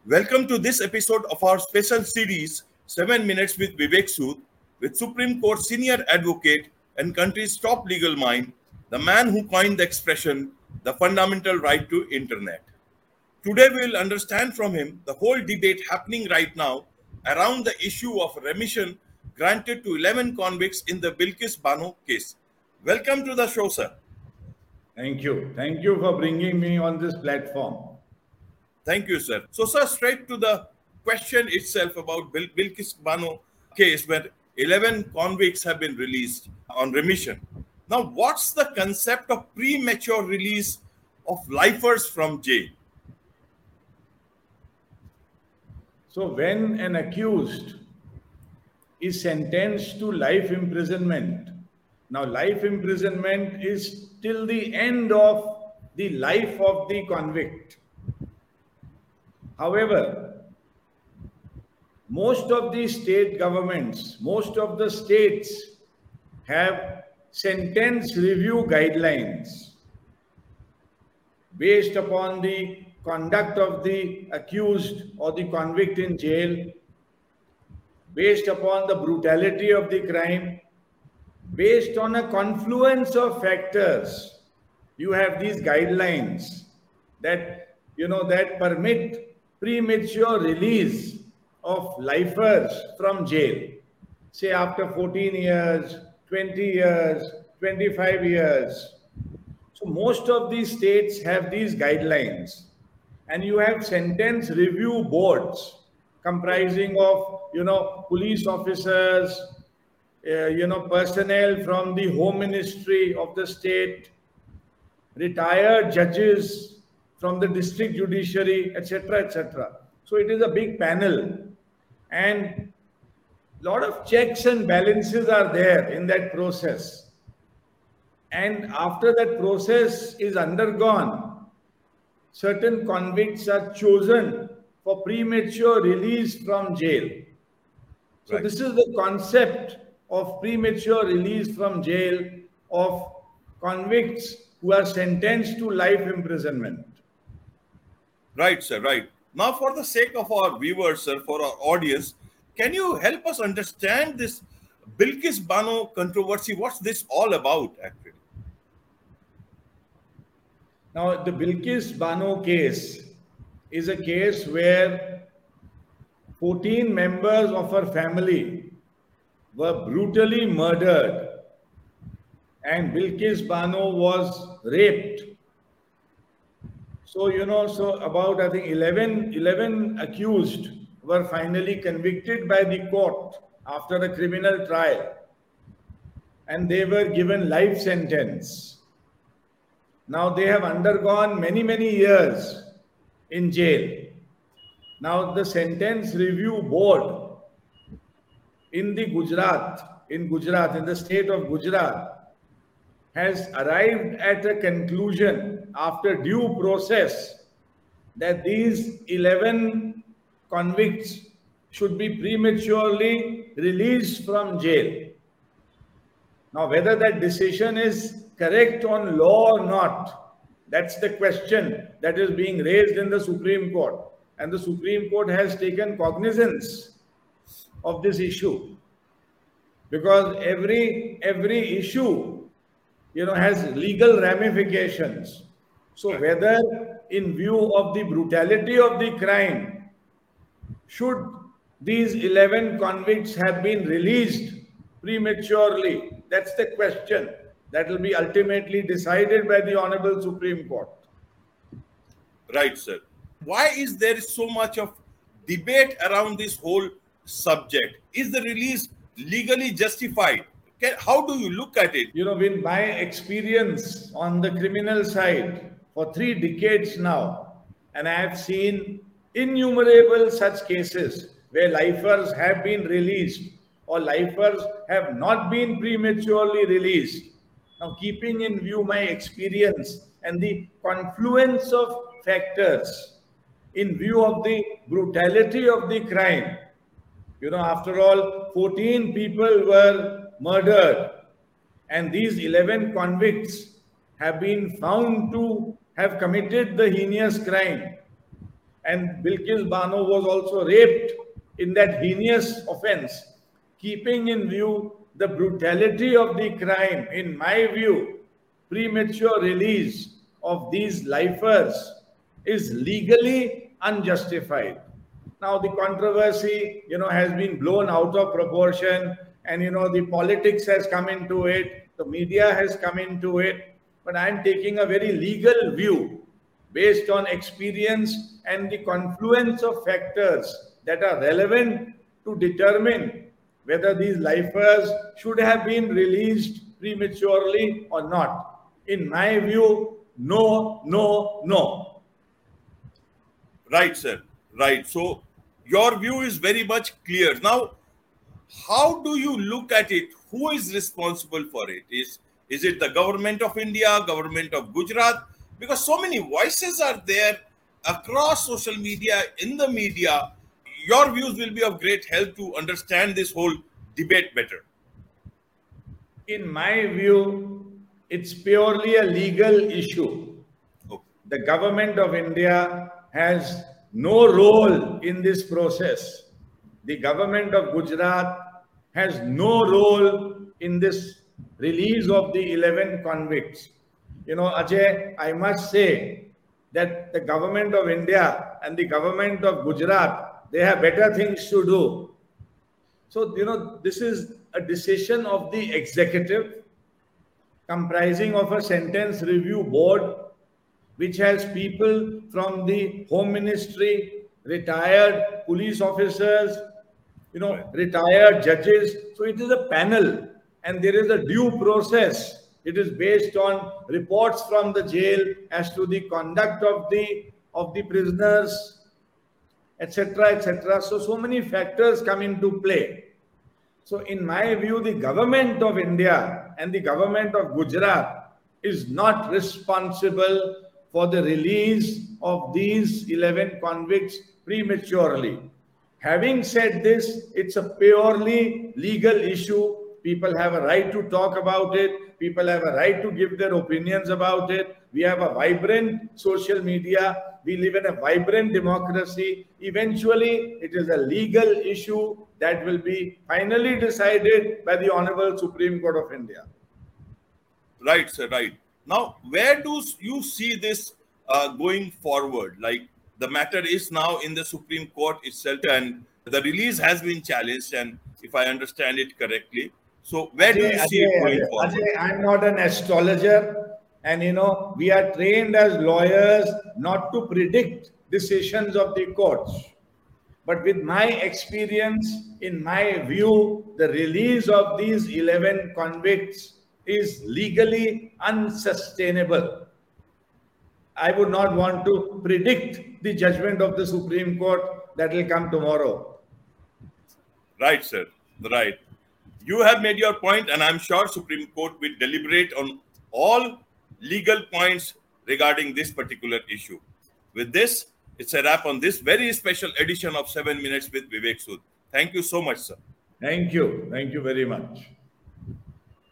Welcome to this episode of our special series, 7 Minutes with Vivek Sood, with Supreme Court senior advocate and country's top legal mind, the man who coined the expression, the fundamental right to internet. Today we will understand from him the whole debate happening right now around the issue of remission granted to 11 convicts in the Bilkis Bano case. Welcome to the show, sir. Thank you. Thank you for bringing me on this platform. Thank you, sir. So, sir, straight to the question itself about Bilkis Bano case, where 11 convicts have been released on remission. Now, what's the concept of premature release of lifers from jail? So, when an accused is sentenced to life imprisonment, now life imprisonment is till the end of the life of the convict. However, most of the state governments, most of the states have sentence review guidelines based upon the conduct of the accused or the convict in jail, based upon the brutality of the crime, based on a confluence of factors. You have these guidelines that permit premature release of lifers from jail, say after 14 years, 20 years, 25 years. So most of these states have these guidelines, and you have sentence review boards comprising of, police officers, personnel from the Home Ministry of the state, retired judges from the district judiciary, etc., etc. So it is a big panel, and a lot of checks and balances are there in that process. And after that process is undergone, certain convicts are chosen for premature release from jail. So This is the concept of premature release from jail of convicts who are sentenced to life imprisonment. Right, sir, right. Now, for the sake of our viewers, sir, for our audience, can you help us understand this Bilkis Bano controversy? What's this all about, actually? Now, the Bilkis Bano case is a case where 14 members of her family were brutally murdered, and Bilkis Bano was raped. So, about, I think, 11 accused were finally convicted by the court after a criminal trial, and they were given life sentence. Now, they have undergone many, many years in jail. Now, the Sentence Review Board in Gujarat, in the state of Gujarat, has arrived at a conclusion after due process that these 11 convicts should be prematurely released from jail. Now, whether that decision is correct on law or not, that's the question that is being raised in the Supreme Court. And the Supreme Court has taken cognizance of this issue, because every issue has legal ramifications. So whether in view of the brutality of the crime, should these 11 convicts have been released prematurely? That's the question that will be ultimately decided by the Honorable Supreme Court. Right, sir. Why is there so much of debate around this whole subject? Is the release legally justified? How do you look at it? In my experience on the criminal side for 3 decades now, and I have seen innumerable such cases where lifers have been released or lifers have not been prematurely released. Now, keeping in view my experience and the confluence of factors in view of the brutality of the crime, after all, 14 people were murdered, and these 11 convicts have been found to have committed the heinous crime. and Bilkis Bano was also raped in that heinous offense. Keeping in view the brutality of the crime, in my view, premature release of these lifers is legally unjustified. Now the controversy, has been blown out of proportion, and the politics has come into it, the media has come into it. But I am taking a very legal view based on experience and the confluence of factors that are relevant to determine whether these lifers should have been released prematurely or not. In my view, no, no, no. Right, sir. Right. So your view is very much clear. Now, how do you look at it? Who is responsible for it? Is it the government of India, government of Gujarat? Because so many voices are there across social media, in the media. Your views will be of great help to understand this whole debate better. In my view, it's purely a legal issue. Okay. The government of India has no role in this process. The government of Gujarat has no role in this release of the 11 convicts. Ajay, I must say that the government of India and the government of Gujarat, they have better things to do. So, this is a decision of the executive comprising of a sentence review board, which has people from the Home Ministry, retired police officers, retired judges. So it is a panel, and there is a due process. It is based on reports from the jail as to the conduct of the prisoners, etc., etc. So many factors come into play. So in my view, the government of India and the government of Gujarat is not responsible for the release of these 11 convicts prematurely. Having said this, it's a purely legal issue. People have a right to talk about it. People have a right to give their opinions about it. We have a vibrant social media. We live in a vibrant democracy. Eventually, it is a legal issue that will be finally decided by the Honorable Supreme Court of India. Right, sir, right. Now, where do you see this going forward? Like, the matter is now in the Supreme Court itself, and the release has been challenged, and if I understand it correctly. So where do you see it going forward? Ajay, I'm not an astrologer, and we are trained as lawyers not to predict decisions of the courts. But with my experience, in my view, the release of these 11 convicts is legally unsustainable. I would not want to predict the judgment of the Supreme Court that will come tomorrow. Right, sir. Right. You have made your point, and I'm sure Supreme Court will deliberate on all legal points regarding this particular issue. With this, it's a wrap on this very special edition of 7 Minutes with Vivek Sood. Thank you so much, sir. Thank you. Thank you very much.